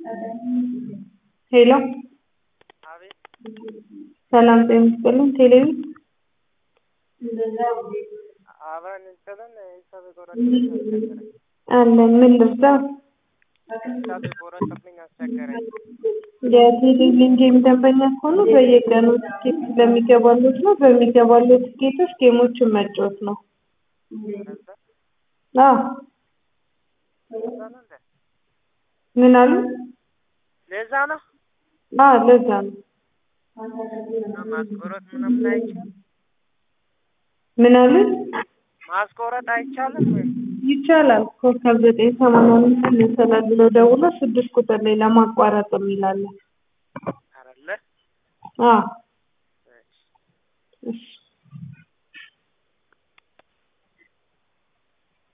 ሄሎ አቤት ሰላም ጤና ይስጥልኝ። ቴሌቪ አብረን እንጥልን ሂሳብ የቆረጠብኝ አስቸገረኝ። አለ ምን ልርዳ? ሂሳብ የቆረጠብኝ አስቸገረኝ። የቴሌቪዥን ጌም ደንበኛ ከሆኑ በየቀኑ ትኬት ስለሚገባሉት ነው። በሚገባሉት ትኬቶች ጌሞችን መጫወት ነው። ለዛ አዎ ለዛ ነው እንዴ? ምን አሉ? ለዛ ነው ለዛ ነው። ማስቆረጥ ምናምን አይቻልም? ምን አሉ? ማስቆረጥ አይቻልም ወይ? ይቻላል። ኮከብ 985 መሰላል ብለው ደውሎ 6 ቁጥር ላይ ለማቋረጥ የሚላለ። አይደለ? አዎ እሺ